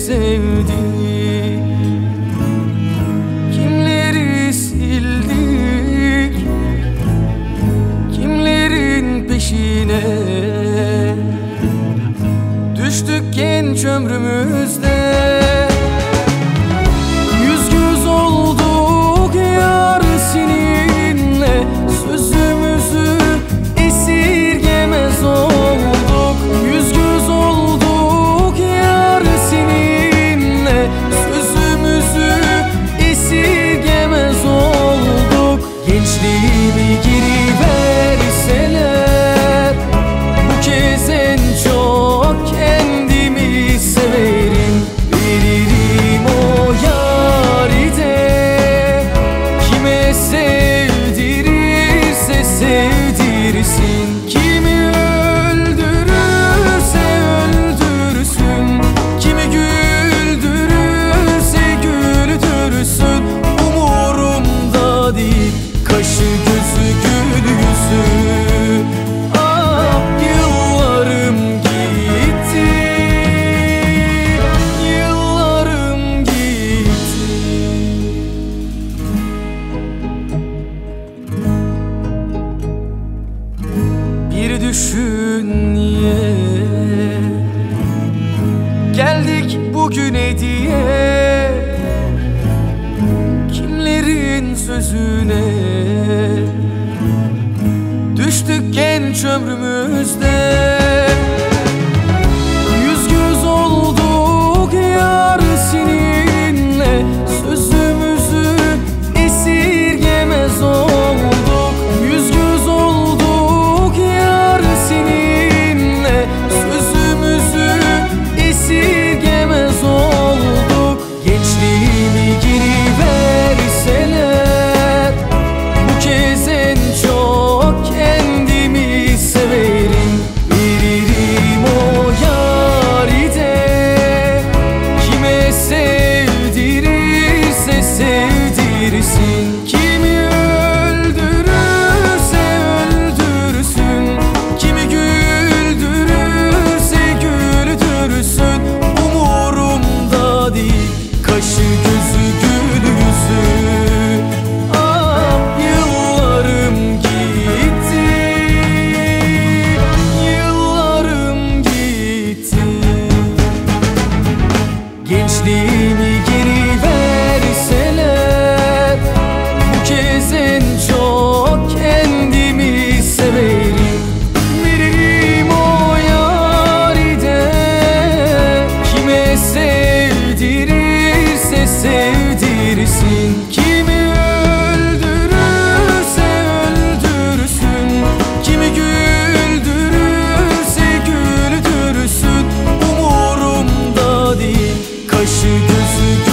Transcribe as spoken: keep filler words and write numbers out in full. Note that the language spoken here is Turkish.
sevdik, kimleri sildik, kimlerin peşine düştük genç ömrümüzde. Yüz göz olduk yar seninle, sözümüzü esirgemez olduk. Yüz göz olduk yar seninle, sözümüzü esirgemez olduk. Gençliğimi geri verseler, bu kez en çok kendimi severim. Veririm o yâri de, kime sevdirirse sevdirsin. Kimi öldürürse öldürsün, kimi güldürürse güldürsün. Umurumda değil kaşı gözü gül yüzü. Ah yıllarım gitti, yıllarım gitti. Bir düşün niye geldik bugüne diye, kimlerin sözüne düştük genç ömrümüzde. Yüz göz olduk yar seninle, sözümüzü esirgemez olduk. Yüz göz olduk yar seninle, sözümüzü esirgemez olduk. Gençliğimi geri verseler, bu kez en çok kendimi severim. Veririm o yâri de, kime sevdirirse sevdirsin. Kimi öldürürse öldürsün, kimi güldürürse güldürsün. Umurumda değil kaşı gözü gül yüzü. Ah yıllarım gitti, yıllarım gitti. Gençliğimi geri verseler, bu kez en çok kendimi severim. Veririm o yâri de, kime sevdirirse sevdirsin. Kimi öldürürse öldürsün, kimi güldürürse güldürsün. Umurumda değil kaşı gözü